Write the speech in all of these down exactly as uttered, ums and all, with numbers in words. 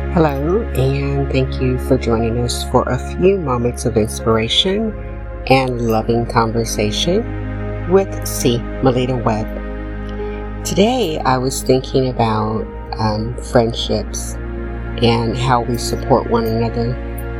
Hello, and thank you for joining us for a few moments of inspiration and loving conversation with C. Melita Webb. Today, I was thinking about um, friendships and how we support one another.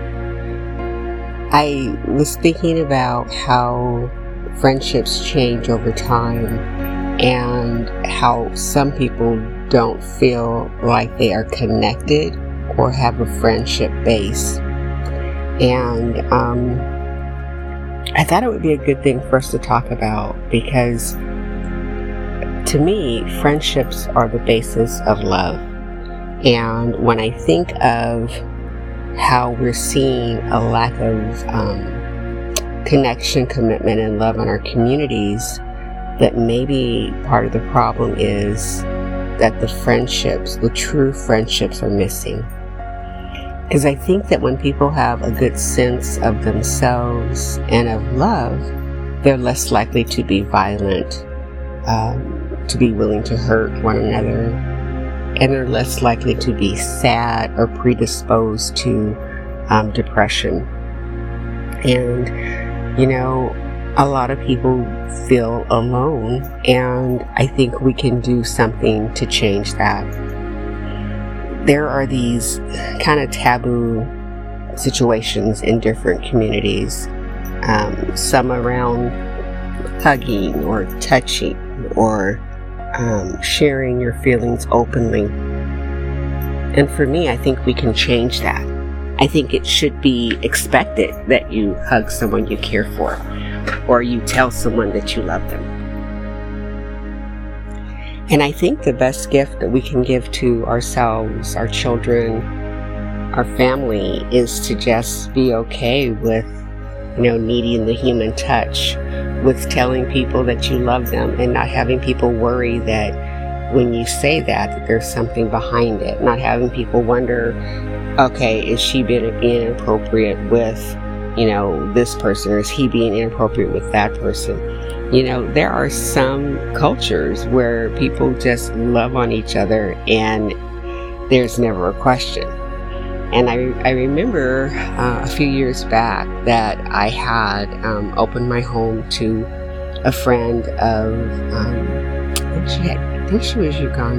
I was thinking about how friendships change over time and how some people don't feel like they are connected or have a friendship base. And um, I thought it would be a good thing for us to talk about because to me, friendships are the basis of love. And when I think of how we're seeing a lack of um, connection, commitment, and love in our communities, that maybe part of the problem is that the friendships, the true friendships, are missing. Because I think that when people have a good sense of themselves and of love, they're less likely to be violent, um, to be willing to hurt one another, and they're less likely to be sad or predisposed to um, depression. And, you know, a lot of people feel alone, and I think we can do something to change that. There are these kind of taboo situations in different communities, um, some around hugging or touching or um, sharing your feelings openly. And for me, I think we can change that. I think it should be expected that you hug someone you care for, or you tell someone that you love them. And I think the best gift that we can give to ourselves, our children, our family, is to just be okay with, you know, needing the human touch, with telling people that you love them and not having people worry that when you say that, that there's something behind it. Not having people wonder, okay, is she being inappropriate with, you know, this person, or is he being inappropriate with that person? You know, there are some cultures where people just love on each other and there's never a question. And I, I remember uh, a few years back that I had um, opened my home to a friend of, um, I think she had, I think she was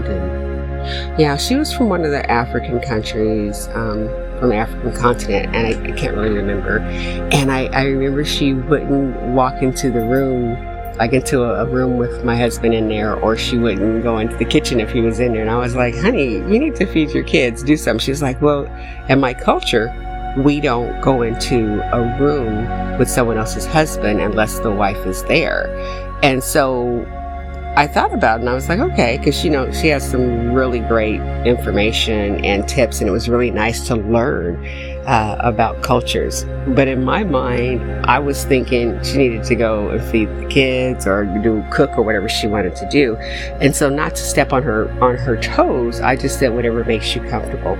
Ugandan. Yeah, she was from one of the African countries, um, from the African continent, and I, I can't really remember. And I, I remember she wouldn't walk into the room, like into a, a room with my husband in there, or she wouldn't go into the kitchen if he was in there. And I was like, honey, you need to feed your kids, do something. She was like, well, in my culture, we don't go into a room with someone else's husband unless the wife is there. And so I thought about it and I was like, okay, because, you know, she has some really great information and tips, and it was really nice to learn uh, about cultures. But in my mind, I was thinking she needed to go and feed the kids or do cook or whatever she wanted to do. And so, not to step on her on her toes, I just said whatever makes you comfortable.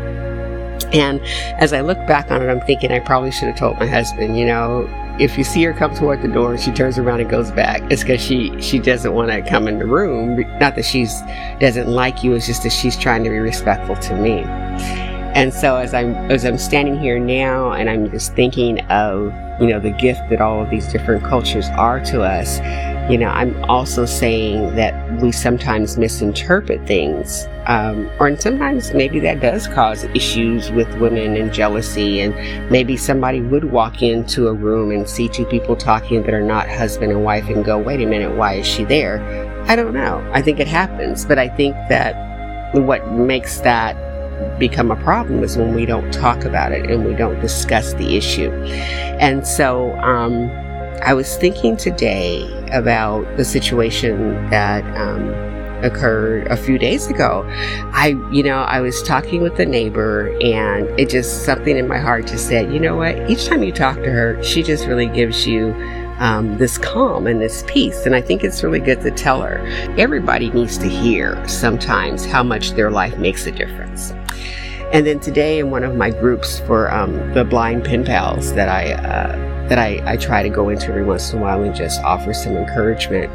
And as I look back on it, I'm thinking I probably should have told my husband, you know, if you see her come toward the door and she turns around and goes back, it's because she, she doesn't want to come in the room. Not that she doesn't like you, it's just that she's trying to be respectful to me. And so as I'm as I'm standing here now and I'm just thinking of, you know, the gift that all of these different cultures are to us, you know, I'm also saying that we sometimes misinterpret things. Um, or and sometimes maybe that does cause issues with women and jealousy, and maybe somebody would walk into a room and see two people talking that are not husband and wife and go, wait a minute, why is she there? I don't know. I think it happens, but I think that what makes that become a problem is when we don't talk about it and we don't discuss the issue. And so um, I was thinking today about the situation that um, occurred a few days ago. I, you know, I was talking with a neighbor, and it just, something in my heart just said, you know what, each time you talk to her, she just really gives you um, this calm and this peace. And I think it's really good to tell her. Everybody needs to hear sometimes how much their life makes a difference. And then today in one of my groups for um, the blind pen pals that I uh, that I, I try to go into every once in a while and just offer some encouragement.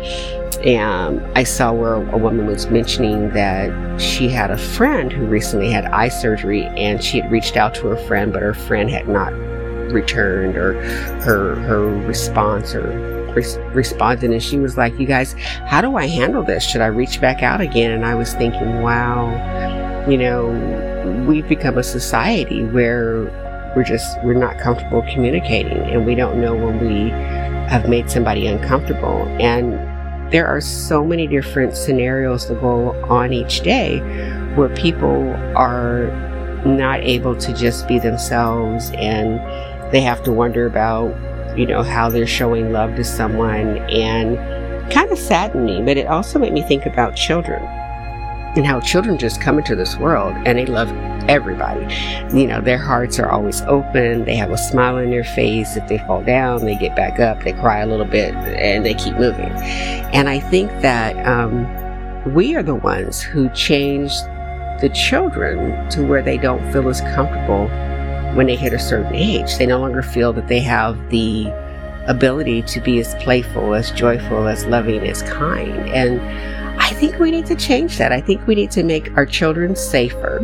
And I saw where a woman was mentioning that she had a friend who recently had eye surgery, and she had reached out to her friend, but her friend had not returned or her her response or res- responded. And she was like, you guys, how do I handle this? Should I reach back out again? And I was thinking, wow, you know, we've become a society where we're just, we're not comfortable communicating, and we don't know when we have made somebody uncomfortable. And there are so many different scenarios that go on each day where people are not able to just be themselves, and they have to wonder about, you know, how they're showing love to someone. And kind of saddened me, but it also made me think about children and how children just come into this world and they love everybody. You know, their hearts are always open. They have a smile on their face. If they fall down, they get back up, they cry a little bit, and they keep moving. And I think that um, we are the ones who changed the children to where they don't feel as comfortable when they hit a certain age. They no longer feel that they have the ability to be as playful, as joyful, as loving, as kind. And I think we need to change that. I think we need to make our children safer,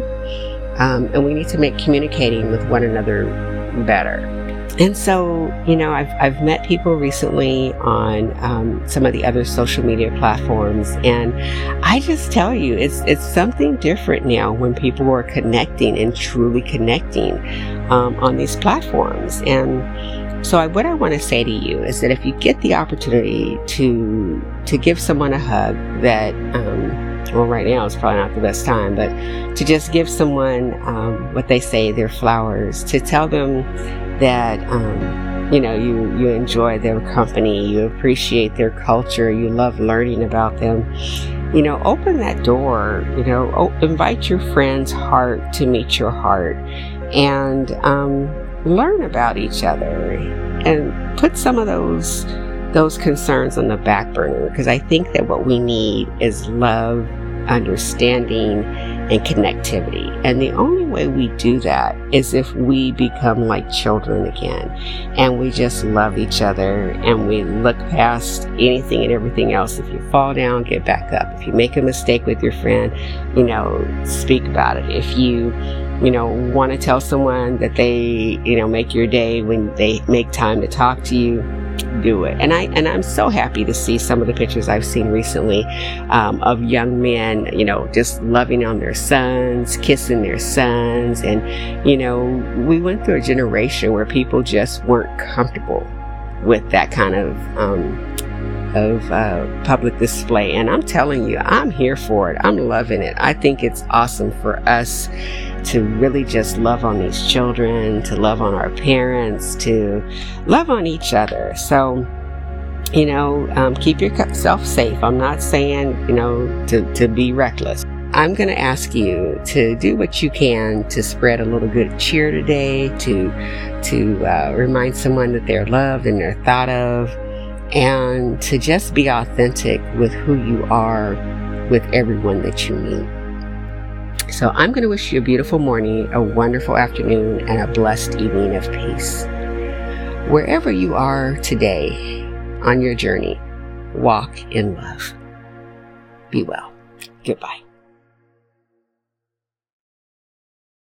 um, and we need to make communicating with one another better. And so, you know, I've I've met people recently on um, some of the other social media platforms, and I just tell you, it's it's something different now when people are connecting and truly connecting um, on these platforms. And so I, what I want to say to you is that if you get the opportunity to to give someone a hug, that um, well, right now is probably not the best time, but to just give someone um, what they say, their flowers, to tell them that um, you know, you you enjoy their company, you appreciate their culture, you love learning about them. You know, open that door. You know, oh, invite your friend's heart to meet your heart, and um, learn about each other, and put some of those those concerns on the back burner, because I think that what we need is love, understanding, and connectivity. And the only way we do that is if we become like children again, and we just love each other, and we look past anything and everything else. If you fall down, get back up. If you make a mistake with your friend, you know, speak about it. If you you know, want to tell someone that they, you know, make your day when they make time to talk to you, do it. And I and I'm so happy to see some of the pictures I've seen recently um, of young men, you know, just loving on their sons, kissing their sons. And, you know, we went through a generation where people just weren't comfortable with that kind of um, of uh, public display. And I'm telling you, I'm here for it. I'm loving it. I think it's awesome for us to really just love on these children, to love on our parents, to love on each other. So, you know, um, keep yourself safe. I'm not saying, you know, to, to be reckless. I'm going to ask you to do what you can to spread a little good cheer today, to, to uh, remind someone that they're loved and they're thought of, and to just be authentic with who you are with everyone that you meet. So I'm going to wish you a beautiful morning, a wonderful afternoon, and a blessed evening of peace. Wherever you are today on your journey, walk in love. Be well. Goodbye.